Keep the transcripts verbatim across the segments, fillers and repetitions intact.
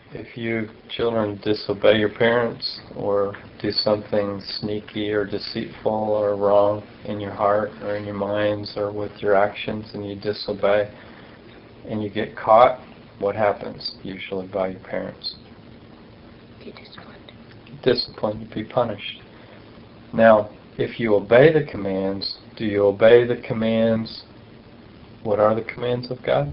If you children disobey your parents or do something sneaky or deceitful or wrong in your heart or in your minds or with your actions, and you disobey and you get caught, what happens usually by your parents? Be disciplined. Disciplined, to be punished. Now, if you obey the commands, do you obey the commands? What are the commands of God?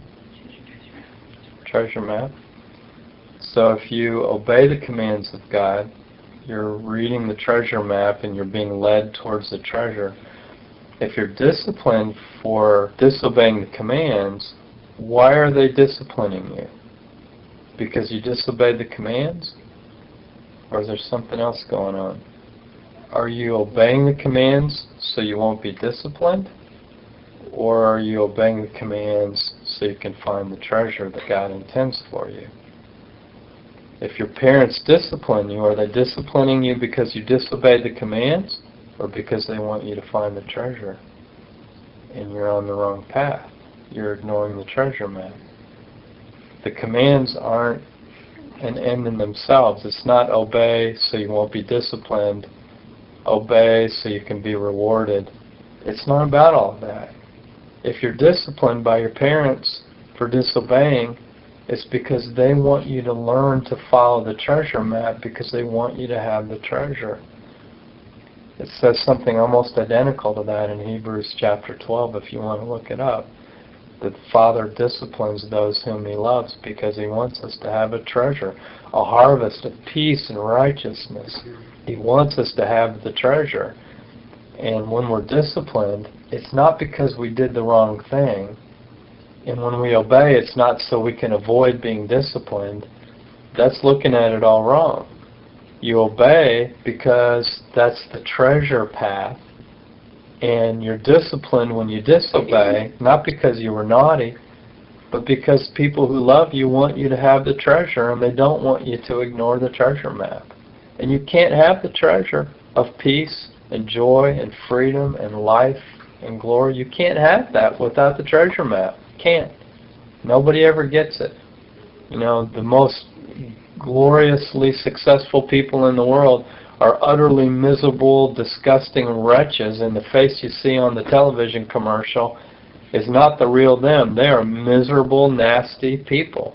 Treasure map. So if you obey the commands of God, you're reading the treasure map and you're being led towards the treasure. If you're disciplined for disobeying the commands, why are they disciplining you? Because you disobeyed the commands? Or is there something else going on? Are you obeying the commands so you won't be disciplined? Or are you obeying the commands so you can find the treasure that God intends for you? If your parents discipline you, are they disciplining you because you disobeyed the commands, or because they want you to find the treasure? And you're on the wrong path. You're ignoring the treasure map. The commands aren't an end in themselves. It's not obey so you won't be disciplined, obey so you can be rewarded. It's not about all that. If you're disciplined by your parents for disobeying, it's because they want you to learn to follow the treasure map, because they want you to have the treasure. It says something almost identical to that in Hebrews chapter twelve, if you want to look it up. The Father disciplines those whom He loves because He wants us to have a treasure, a harvest of peace and righteousness. He wants us to have the treasure. And when we're disciplined, it's not because we did the wrong thing. And when we obey, it's not so we can avoid being disciplined. That's looking at it all wrong. You obey because that's the treasure path. And you're disciplined when you disobey, not because you were naughty, but because people who love you want you to have the treasure, and they don't want you to ignore the treasure map. And you can't have the treasure of peace and joy and freedom and life and glory. You can't have that without the treasure map. Can't. Nobody ever gets it. You know, the most gloriously successful people in the world are utterly miserable, disgusting wretches, and the face you see on the television commercial is not the real them. They are miserable, nasty people.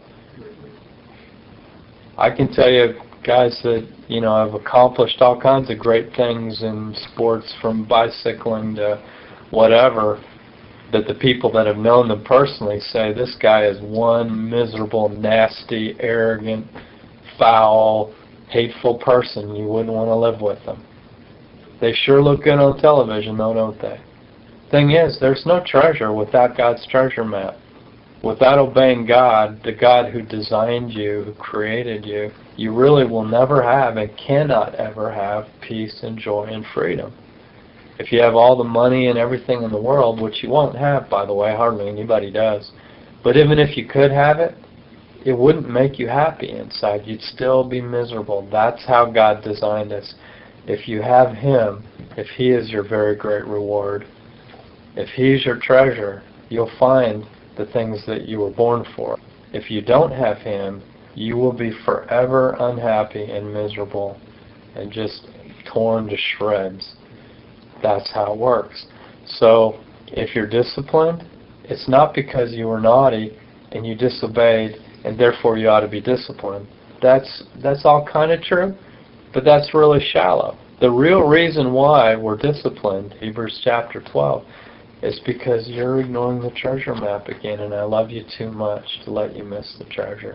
I can tell you guys that, you know, have accomplished all kinds of great things in sports, from bicycling to whatever, that the people that have known them personally say, this guy is one miserable, nasty, arrogant, foul, hateful person. You wouldn't want to live with them. They sure look good on television, though, don't they? Thing is, there's no treasure without God's treasure map. Without obeying God, the God who designed you, who created you, you really will never have and cannot ever have peace and joy and freedom. If you have all the money and everything in the world, which you won't have, by the way, hardly anybody does, but even if you could have it, it wouldn't make you happy inside. You'd still be miserable. That's how God designed us. If you have Him, if He is your very great reward, if He's your treasure, you'll find the things that you were born for. If you don't have Him, you will be forever unhappy and miserable and just torn to shreds. That's how it works. So if you're disciplined, it's not because you were naughty and you disobeyed and therefore you ought to be disciplined. That's that's all kind of true, but that's really shallow. The real reason why we're disciplined, Hebrews chapter twelve, is because you're ignoring the treasure map again, and I love you too much to let you miss the treasure.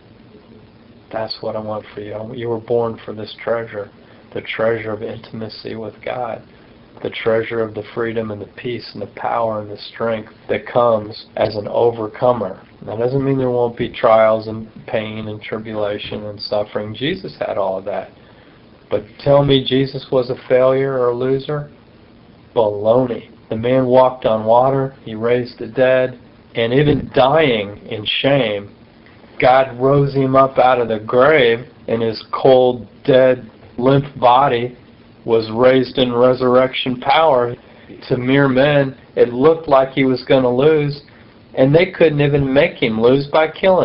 That's what I want for you. You were born for this treasure, the treasure of intimacy with God, the treasure of the freedom and the peace and the power and the strength that comes as an overcomer. That doesn't mean there won't be trials and pain and tribulation and suffering. Jesus had all of that. But tell me Jesus was a failure or a loser? Baloney. The man walked on water, He raised the dead, and even dying in shame, God rose Him up out of the grave, and His cold, dead, limp body was raised in resurrection power. To mere men, it looked like He was going to lose, and they couldn't even make Him lose by killing Him.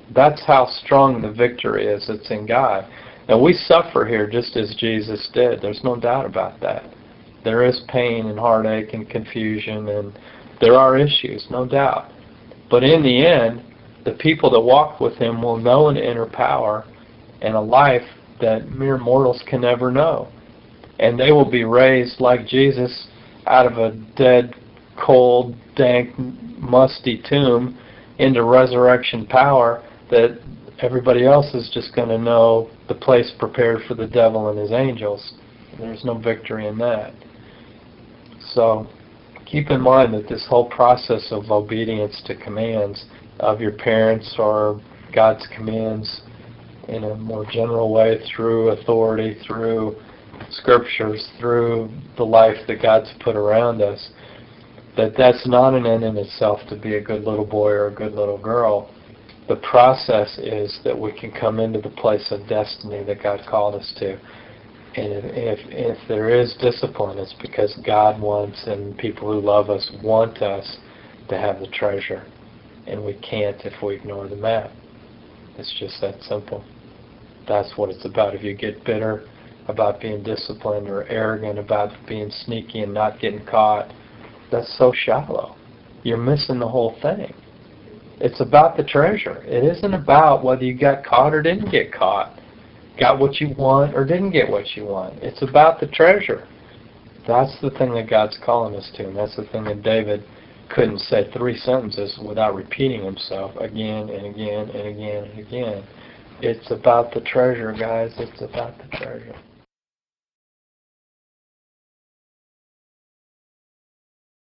That's how strong the victory is. It's in God. Now we suffer here just as Jesus did. There's no doubt about that. There is pain and heartache and confusion, and there are issues, no doubt. But in the end, the people that walk with Him will know an inner power and a life that mere mortals can never know. And they will be raised like Jesus out of a dead, cold, dank, musty tomb into resurrection power that everybody else is just going to know the place prepared for the devil and his angels. There's no victory in that. So keep in mind that this whole process of obedience to commands of your parents or God's commands in a more general way through authority, through scriptures, through the life that God's put around us, that that's not an end in itself to be a good little boy or a good little girl. The process is that we can come into the place of destiny that God called us to. And if, if, if there is discipline, it's because God wants, and people who love us want us to have the treasure. And we can't if we ignore the map. It's just that simple. That's what it's about. If you get bitter about being disciplined or arrogant about being sneaky and not getting caught, that's so shallow. You're missing the whole thing. It's about the treasure. It isn't about whether you got caught or didn't get caught, got what you want or didn't get what you want. It's about the treasure. That's the thing that God's calling us to, and that's the thing that David couldn't say three sentences without repeating himself again and again and again and again. It's about the treasure, guys. It's about the treasure.